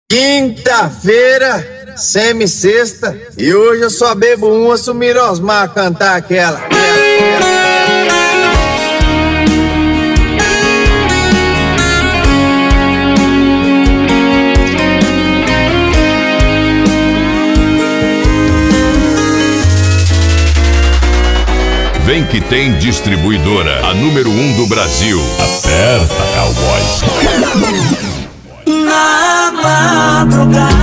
Quinta-feira, semi-sexta, e hoje eu só bebo uma, assumir Osmar cantar aquela. Vem que tem distribuidora, a número 1 do Brasil. Aperta, cowboy. Na madrugada